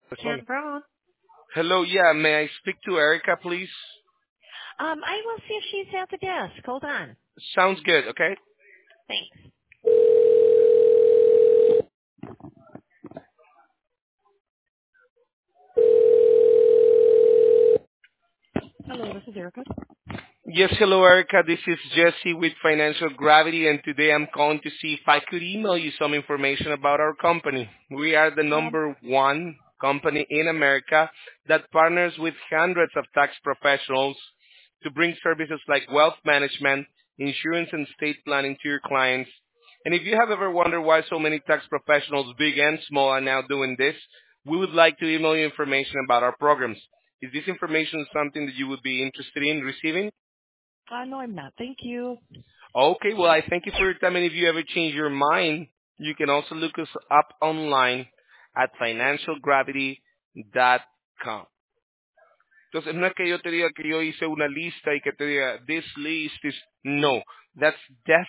Ken Brown. Hello, yeah, may I speak to Erica, please? I will see if she's at the desk. Hold on. Sounds good, okay? Thanks. Hello, this is Erica. Yes, hello, Erica. This is Jesse with Financial Gravity, and today I'm calling to see if I could email you some information about our company. We are the Um, number one company in America that partners with hundreds of tax professionals to bring services like wealth management, insurance, and estate planning to your clients. And if you have ever wondered why so many tax professionals, big and small, are now doing this, we would like to email you information about our programs. Is this information something that you would be interested in receiving? no, I'm not. Thank you. Okay, well, I thank you for your time, and if you ever change your mind, you can also look us up online at financialgravity.com. Entonces, no es que yo te diga que yo hice una lista y que te diga, this list is, no, that's definitely